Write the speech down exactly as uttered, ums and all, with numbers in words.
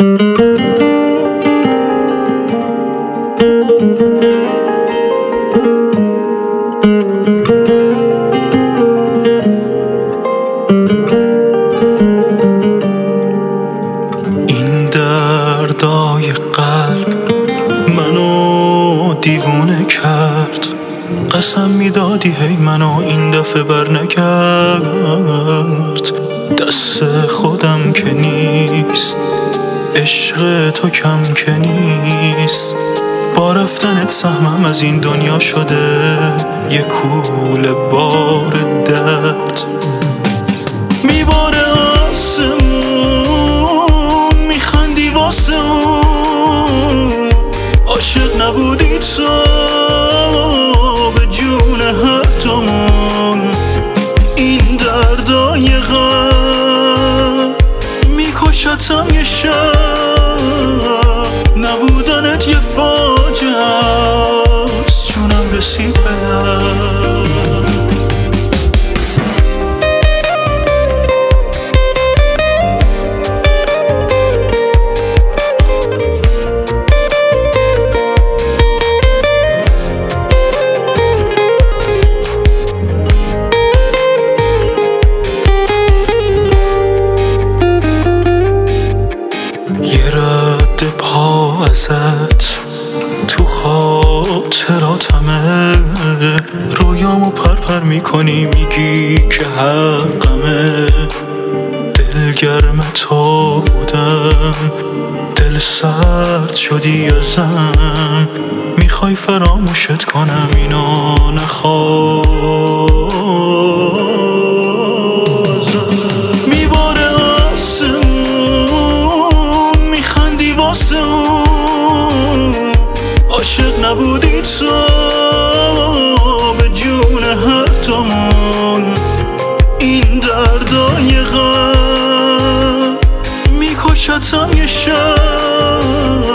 این دردای قلب منو دیوونه کرد، قسم میدادی هی منو این دفعه برنگرد. دست خودم که نیست، عشق تو کم که نیست، با رفتنت سهمم از این دنیا شده یه کوله بار درد. میباره آسمون، میخندی واسه اون، عاشق نبودی تو به جون هر دومون. این دردای غم میکشتم یه شب، نبودنت یه فاجعه است، جونم رسید به یه رد پا ازت تو خاطراتمه، رویامو پرپر میکنی میگی که حقمه. دلگرم تو بودم، دل سرد شدی ازم، میخوای فراموشت کنم اینو نخوازم. میباره آسمون، میخندی واسه اون، عاشق نبودی تو به جون هر دومون. این دردای غم میکشتم یه شب،